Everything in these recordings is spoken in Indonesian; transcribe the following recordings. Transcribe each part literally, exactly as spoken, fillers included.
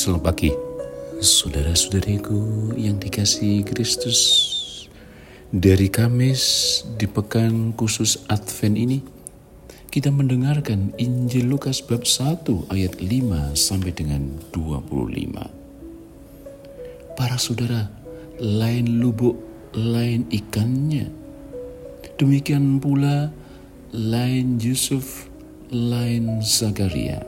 Selamat pagi, saudara-saudariku yang dikasihi Kristus. Dari Kamis di pekan khusus Advent ini, kita mendengarkan Injil Lukas bab satu ayat lima sampai dengan dua puluh lima. Para saudara, lain lubuk, lain ikannya. Demikian pula lain Yusuf, lain Zakaria.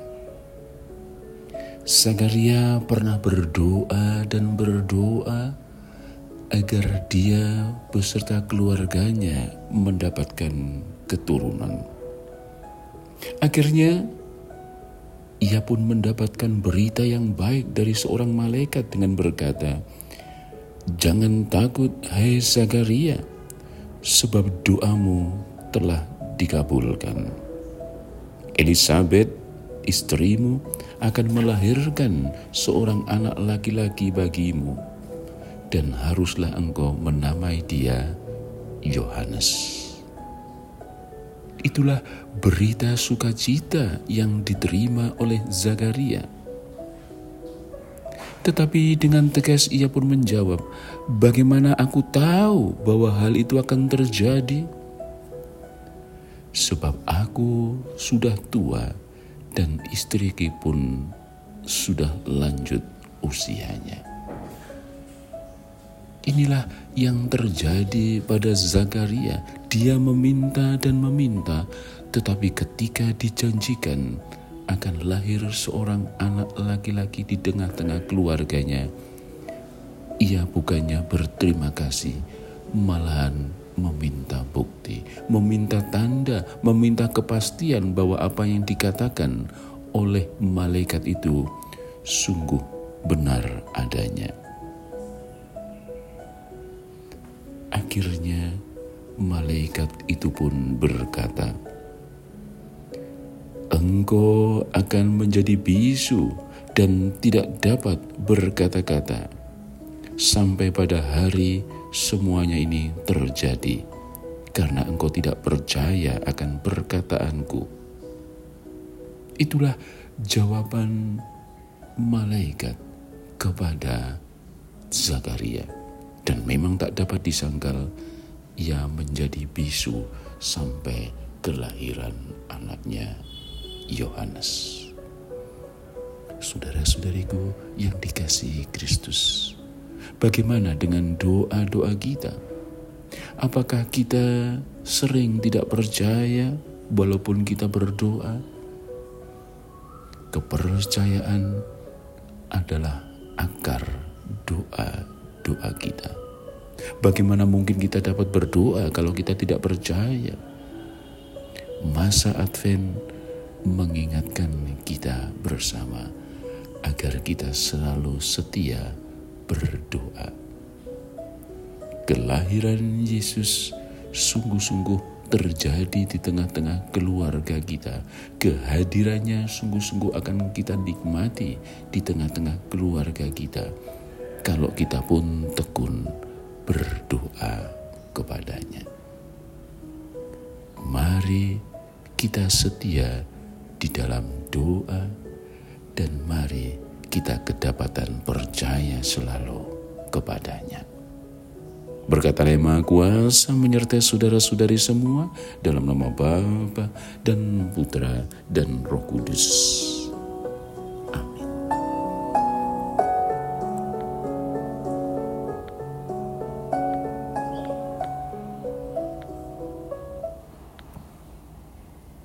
Zakaria pernah berdoa dan berdoa agar dia beserta keluarganya mendapatkan keturunan. Akhirnya, ia pun mendapatkan berita yang baik dari seorang malaikat dengan berkata, "Jangan takut, hai Zakaria, sebab doamu telah dikabulkan. Elisabet, istrimu, akan melahirkan seorang anak laki-laki bagimu, dan haruslah engkau menamai dia Yohanes." Itulah berita sukacita yang diterima oleh Zakaria. Tetapi dengan tegas ia pun menjawab, "Bagaimana aku tahu bahwa hal itu akan terjadi? Sebab aku sudah tua dan istriku pun sudah lanjut usianya." Inilah yang terjadi pada Zakaria. Dia meminta dan meminta, tetapi ketika dijanjikan akan lahir seorang anak laki-laki di tengah-tengah keluarganya, ia bukannya berterima kasih, malahan meminta bukti, meminta tanda, meminta kepastian bahwa apa yang dikatakan oleh malaikat itu sungguh benar adanya. Akhirnya malaikat itu pun berkata, "Engkau akan menjadi bisu dan tidak dapat berkata-kata sampai pada hari semuanya ini terjadi, karena engkau tidak percaya akan perkataanku." Itulah jawaban malaikat kepada Zakaria. Dan memang tak dapat disangkal, ia menjadi bisu sampai kelahiran anaknya Yohanes. Saudara-saudariku yang dikasihi Kristus, bagaimana dengan doa-doa kita? Apakah kita sering tidak percaya walaupun kita berdoa? Kepercayaan adalah akar doa-doa kita. Bagaimana mungkin kita dapat berdoa kalau kita tidak percaya? Masa Advent mengingatkan kita bersama agar kita selalu setia berdoa. Kelahiran Yesus sungguh-sungguh terjadi di tengah-tengah keluarga kita. Kehadirannya sungguh-sungguh akan kita nikmati di tengah-tengah keluarga kita, kalau kita pun tekun berdoa kepadanya. Mari kita setia di dalam doa, dan mari kita kedapatan percaya selalu kepadanya. Berkat Allah Yang Maha Kuasa menyertai saudara-saudari semua, dalam nama Bapa dan Putra dan Roh Kudus.